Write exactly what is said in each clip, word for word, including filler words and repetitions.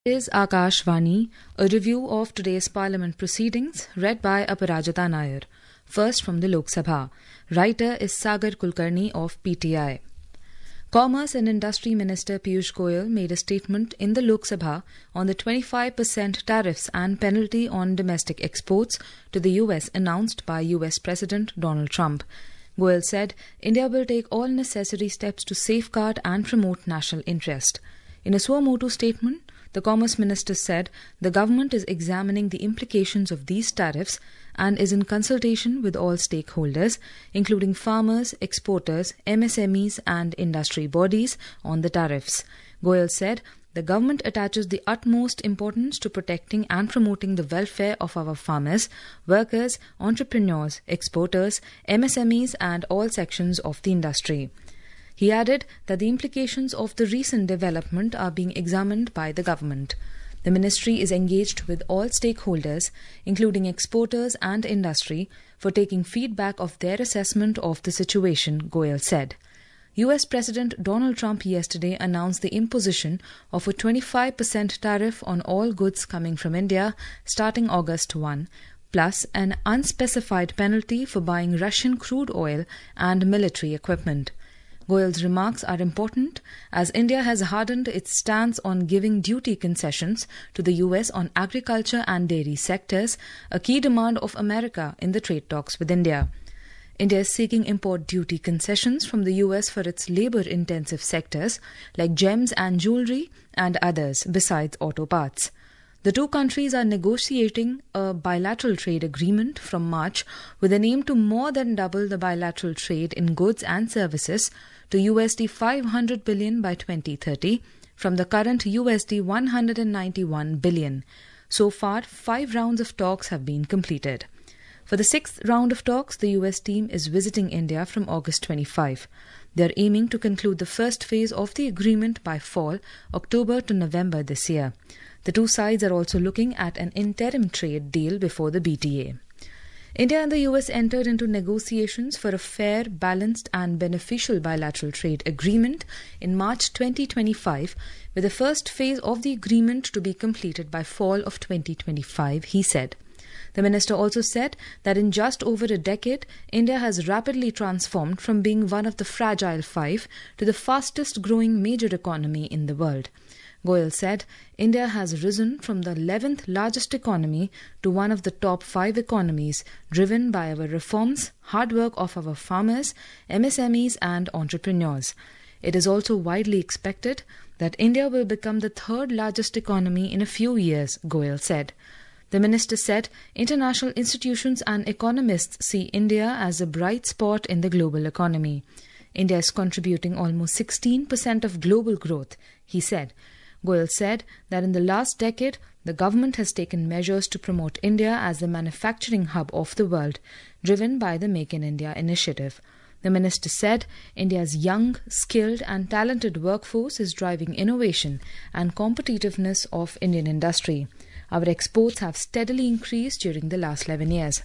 Is Akashvani, a review of today's Parliament proceedings, read by Aparajita Nair. First from the Lok Sabha. Writer is Sagar Kulkarni of P T I. Commerce and Industry Minister Piyush Goyal made a statement in the Lok Sabha on the twenty-five percent tariffs and penalty on domestic exports to the U S announced by U S President Donald Trump. Goyal said India will take all necessary steps to safeguard and promote national interest. In a suo motu statement, the Commerce Minister said the government is examining the implications of these tariffs and is in consultation with all stakeholders, including farmers, exporters, M S M Es and industry bodies on the tariffs. Goyal said the government attaches the utmost importance to protecting and promoting the welfare of our farmers, workers, entrepreneurs, exporters, M S M Es and all sections of the industry. He added that the implications of the recent development are being examined by the government. The ministry is engaged with all stakeholders, including exporters and industry, for taking feedback of their assessment of the situation, Goyal said. U S President Donald Trump yesterday announced the imposition of a twenty-five percent tariff on all goods coming from India starting August first, plus an unspecified penalty for buying Russian crude oil and military equipment. Goyal's remarks are important as India has hardened its stance on giving duty concessions to the U S on agriculture and dairy sectors, a key demand of America in the trade talks with India. India is seeking import duty concessions from the U S for its labour-intensive sectors like gems and jewellery and others besides auto parts. The two countries are negotiating a bilateral trade agreement from March with an aim to more than double the bilateral trade in goods and services to U S D five hundred billion by twenty thirty from the current U S D one hundred ninety-one billion. So far, five rounds of talks have been completed. For the sixth round of talks, the U S team is visiting India from August twenty-fifth. They are aiming to conclude the first phase of the agreement by fall, October to November this year. The two sides are also looking at an interim trade deal before the B T A. India and the U S entered into negotiations for a fair, balanced and beneficial bilateral trade agreement in March twenty twenty-five, with the first phase of the agreement to be completed by fall of twenty twenty-five, he said. The minister also said that in just over a decade, India has rapidly transformed from being one of the fragile five to the fastest growing major economy in the world. Goyal said India has risen from the eleventh largest economy to one of the top five economies, driven by our reforms, hard work of our farmers, M S M Es and entrepreneurs. It is also widely expected that India will become the third largest economy in a few years, Goyal said. The minister said international institutions and economists see India as a bright spot in the global economy. India is contributing almost sixteen percent of global growth, he said. Goyal said that in the last decade, the government has taken measures to promote India as the manufacturing hub of the world, driven by the Make in India initiative. The minister said India's young, skilled and talented workforce is driving innovation and competitiveness of Indian industry. Our exports have steadily increased during the last eleven years.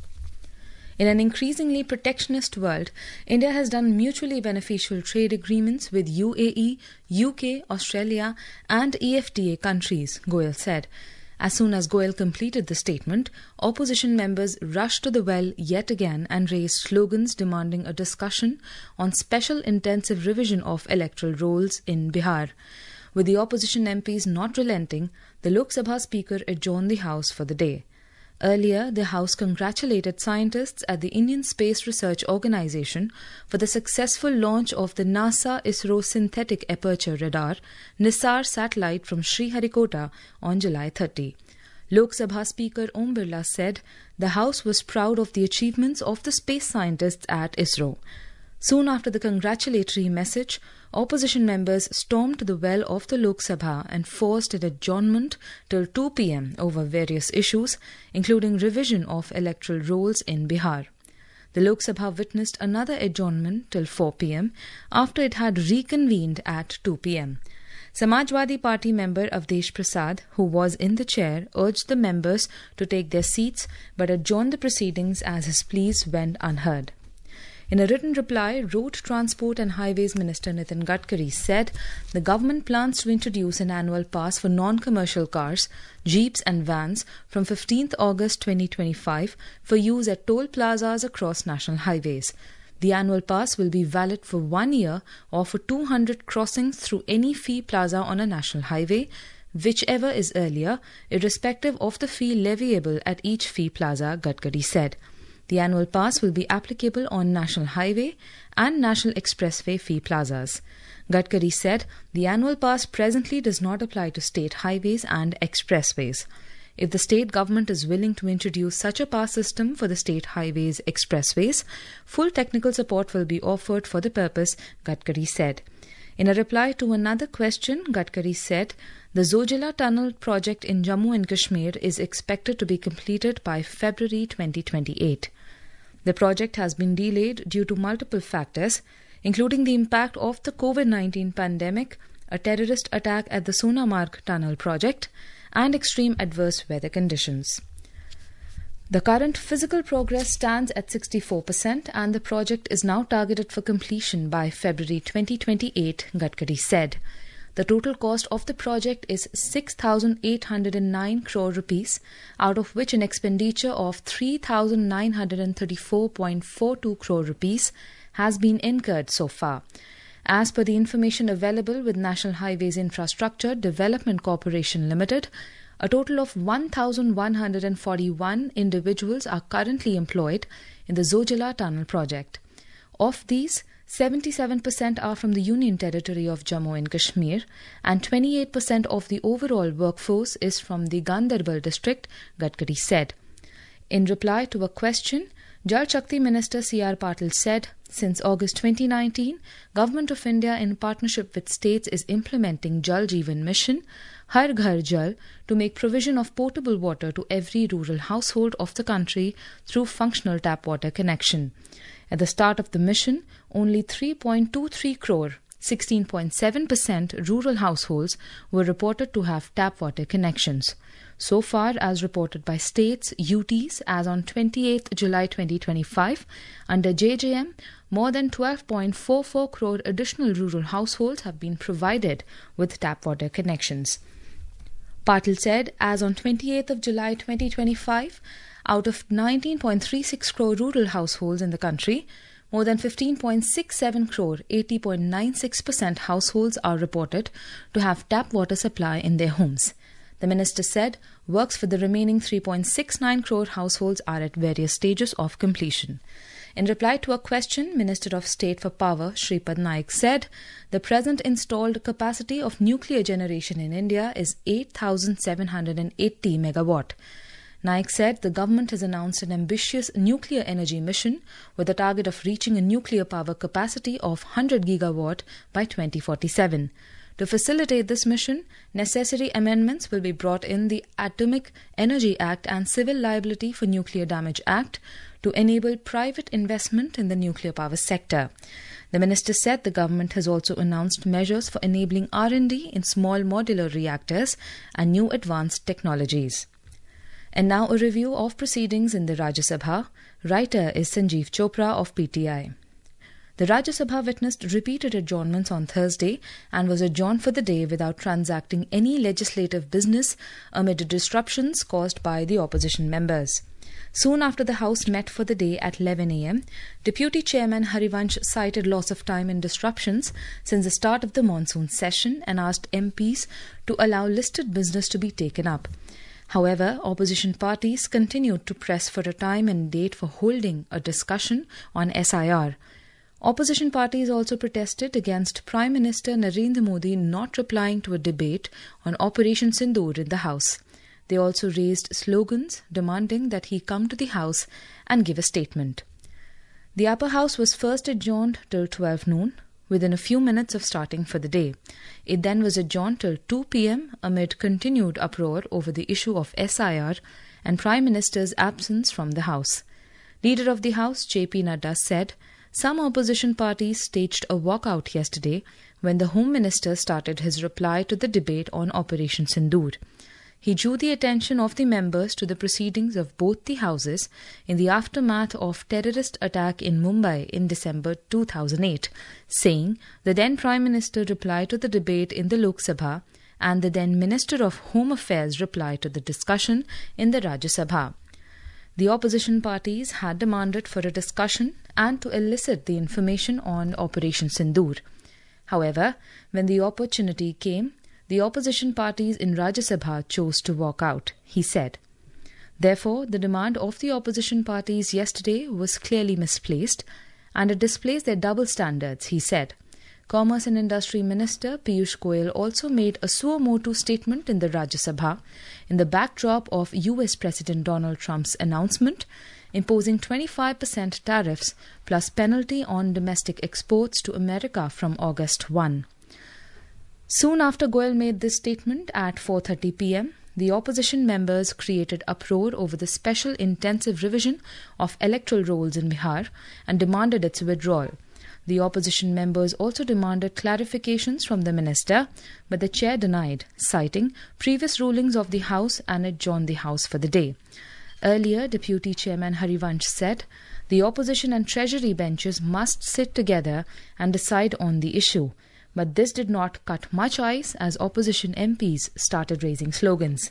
In an increasingly protectionist world, India has done mutually beneficial trade agreements with U A E, U K, Australia and E F T A countries, Goyal said. As soon as Goyal completed the statement, opposition members rushed to the well yet again and raised slogans demanding a discussion on special intensive revision of electoral rolls in Bihar. With the opposition M Ps not relenting, the Lok Sabha Speaker adjourned the House for the day. Earlier, the House congratulated scientists at the Indian Space Research Organisation for the successful launch of the NASA ISRO Synthetic Aperture Radar NISAR satellite from Sriharikota on July thirtieth. Lok Sabha Speaker Om Birla said the House was proud of the achievements of the space scientists at ISRO. Soon after the congratulatory message, opposition members stormed the well of the Lok Sabha and forced an adjournment till two p m over various issues, including revision of electoral rolls in Bihar. The Lok Sabha witnessed another adjournment till four p m after it had reconvened at two p m Samajwadi Party member Avdesh Prasad, who was in the chair, urged the members to take their seats but adjourned the proceedings as his pleas went unheard. In a written reply, Road Transport and Highways Minister Nitin Gadkari said the government plans to introduce an annual pass for non-commercial cars, jeeps and vans from fifteenth August twenty twenty-five for use at toll plazas across national highways. The annual pass will be valid for one year or for two hundred crossings through any fee plaza on a national highway, whichever is earlier, irrespective of the fee leviable at each fee plaza, Gadkari said. The annual pass will be applicable on National Highway and National Expressway fee plazas. Gadkari said the annual pass presently does not apply to state highways and expressways. If the state government is willing to introduce such a pass system for the state highways, expressways, full technical support will be offered for the purpose, Gadkari said. In a reply to another question, Gadkari said the Zojila Tunnel project in Jammu and Kashmir is expected to be completed by February twenty twenty-eight. The project has been delayed due to multiple factors, including the impact of the COVID nineteen pandemic, a terrorist attack at the Sonamarg Tunnel project, and extreme adverse weather conditions. The current physical progress stands at sixty-four percent and the project is now targeted for completion by February twenty twenty-eight, Gadkari said. The total cost of the project is six thousand eight hundred nine crore rupees, out of which an expenditure of three thousand nine hundred thirty-four point four two crore rupees has been incurred so far. As per the information available with National Highways Infrastructure Development Corporation Limited, a total of one thousand one hundred forty-one individuals are currently employed in the Zojila Tunnel project. Of these, seventy-seven percent are from the Union Territory of Jammu and Kashmir and twenty-eight percent of the overall workforce is from the Gandarbal district, Gadkari said. In reply to a question, Jal Shakti Minister C R Patil said, since August twenty nineteen, Government of India in partnership with states is implementing Jal Jeevan Mission, Har Ghar Jal, to make provision of potable water to every rural household of the country through functional tap water connection. At the start of the mission, only three point two three crore, sixteen point seven percent rural households were reported to have tap water connections. So far, as reported by states, U Ts, as on twenty-eighth July twenty twenty-five, under J J M, more than twelve point four four crore additional rural households have been provided with tap water connections. Patil said, as on twenty-eighth of July twenty twenty-five, out of nineteen point three six crore rural households in the country, more than fifteen point six seven crore, eighty point nine six percent households are reported to have tap water supply in their homes. The minister said works for the remaining three point six nine crore households are at various stages of completion. In reply to a question, Minister of State for Power, Shripad Naik, said the present installed capacity of nuclear generation in India is eight thousand seven hundred eighty megawatt. Naik said the government has announced an ambitious nuclear energy mission with a target of reaching a nuclear power capacity of one hundred gigawatt by twenty forty-seven. To facilitate this mission, necessary amendments will be brought in the Atomic Energy Act and Civil Liability for Nuclear Damage Act to enable private investment in the nuclear power sector. The minister said the government has also announced measures for enabling R and D in small modular reactors and new advanced technologies. And now a review of proceedings in the Rajya Sabha. Writer is Sanjeev Chopra of P T I. The Rajya Sabha witnessed repeated adjournments on Thursday and was adjourned for the day without transacting any legislative business amid disruptions caused by the opposition members. Soon after the House met for the day at eleven a m, Deputy Chairman Harivansh cited loss of time and disruptions since the start of the monsoon session and asked M Ps to allow listed business to be taken up. However, opposition parties continued to press for a time and date for holding a discussion on S I R. Opposition parties also protested against Prime Minister Narendra Modi not replying to a debate on Operation Sindoor in the House. They also raised slogans demanding that he come to the House and give a statement. The upper house was first adjourned till twelve noon, within a few minutes of starting for the day. It then was adjourned till two p m amid continued uproar over the issue of S I R and Prime Minister's absence from the House. Leader of the House, J P Nadda, said some opposition parties staged a walkout yesterday when the Home Minister started his reply to the debate on Operation Sindoor. he drew the attention of the members to the proceedings of both the houses in the aftermath of terrorist attack in Mumbai in December two thousand eight, saying the then Prime Minister replied to the debate in the Lok Sabha and the then Minister of Home Affairs replied to the discussion in the Rajya Sabha. The opposition parties had demanded for a discussion and to elicit the information on Operation Sindoor. However, when the opportunity came, the opposition parties in Rajya Sabha chose to walk out, he said. Therefore, the demand of the opposition parties yesterday was clearly misplaced and it displays their double standards, he said. Commerce and Industry Minister Piyush Goyal also made a suo motu statement in the Rajya Sabha in the backdrop of U S President Donald Trump's announcement imposing twenty-five percent tariffs plus penalty on domestic exports to America from August first. Soon after Goyal made this statement at four thirty p.m., the opposition members created uproar over the special intensive revision of electoral rolls in Bihar and demanded its withdrawal. The opposition members also demanded clarifications from the minister, but the chair denied, citing previous rulings of the House and adjourned the House for the day. Earlier, Deputy Chairman Harivansh said the opposition and Treasury benches must sit together and decide on the issue. But this did not cut much ice as opposition M Ps started raising slogans.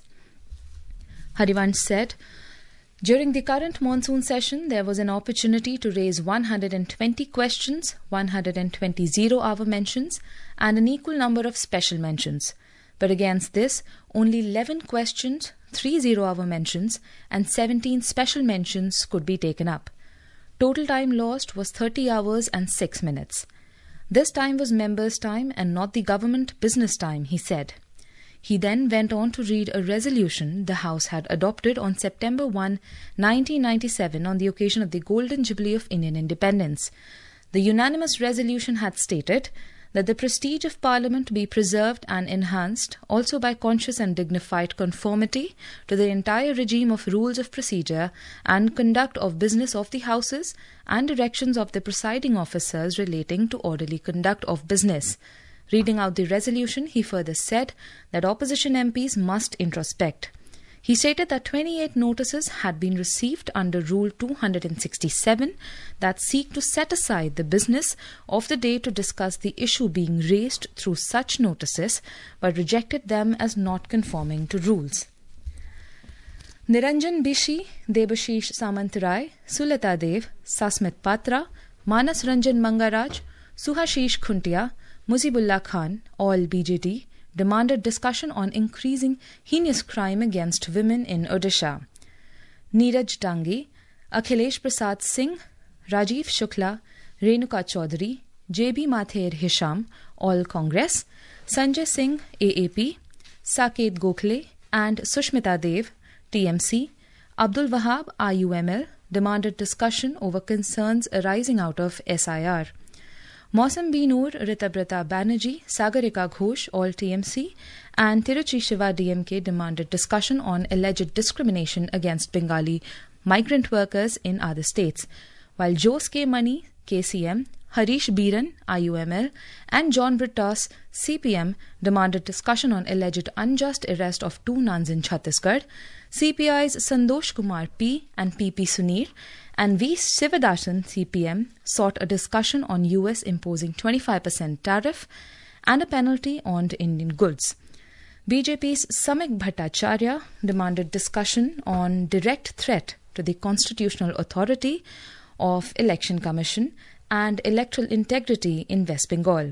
Harivansh said, during the current monsoon session, there was an opportunity to raise one hundred twenty questions, one hundred twenty zero-hour mentions, and an equal number of special mentions. But against this, only eleven questions, three zero-hour mentions, and seventeen special mentions could be taken up. Total time lost was thirty hours and six minutes. This time was members' time and not the government business time, he said. He then went on to read a resolution the House had adopted on September first, nineteen ninety-seven on the occasion of the Golden Jubilee of Indian Independence. The unanimous resolution had stated that the prestige of Parliament be preserved and enhanced also by conscious and dignified conformity to the entire regime of rules of procedure and conduct of business of the Houses and directions of the presiding officers relating to orderly conduct of business. Reading out the resolution, he further said that opposition M Ps must introspect. He stated that twenty-eight notices had been received under Rule two hundred sixty-seven that seek to set aside the business of the day to discuss the issue being raised through such notices, but rejected them as not conforming to rules. Niranjan Bishi, Debashish Samantrai, Sulata Dev, Sasmit Patra, Manas Ranjan Mangaraj, Suhashish Khuntia, Muzibullah Khan, all B J D, demanded discussion on increasing heinous crime against women in Odisha. Neeraj Dangi, Akhilesh Prasad Singh, Rajiv Shukla, Renuka Chaudhary, J B Mather Hisham, all Congress, Sanjay Singh, A A P, Saket Gokhale, and Sushmita Dev, T M C, Abdul Wahab, I U M L, demanded discussion over concerns arising out of S I R. Mausam B. Noor, Ritabrata Banerjee, Sagarika Ghosh, all T M C, and Tiruchi Shiva D M K demanded discussion on alleged discrimination against Bengali migrant workers in other states, while Jose K. Mani, K C M, Harish Biran, I U M L, and John Brittas, C P M, demanded discussion on alleged unjust arrest of two nuns in Chhattisgarh. C P I's Sandosh Kumar P. and P P Sunir and V. Sivadasan, C P M, sought a discussion on U S imposing twenty-five percent tariff and a penalty on Indian goods. B J P's Samik Bhattacharya demanded discussion on direct threat to the constitutional authority of Election Commission and electoral integrity in West Bengal.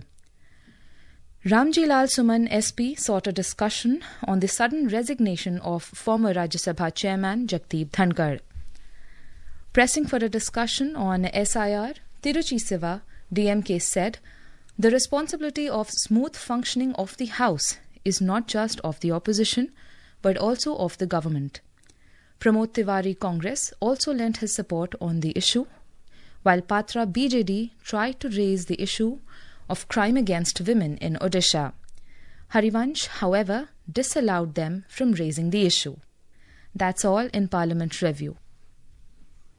Ramji Lal Suman S P sought a discussion on the sudden resignation of former Rajya Sabha chairman Jagdeep Dhankar. Pressing for a discussion on S I R, Tiruchi Siva, D M K, said, the responsibility of smooth functioning of the House is not just of the opposition, but also of the government. Pramod Tiwari, Congress, also lent his support on the issue, while Patra B J D tried to raise the issue of crime against women in Odisha. Harivansh, however, disallowed them from raising the issue. That's all in Parliament Review.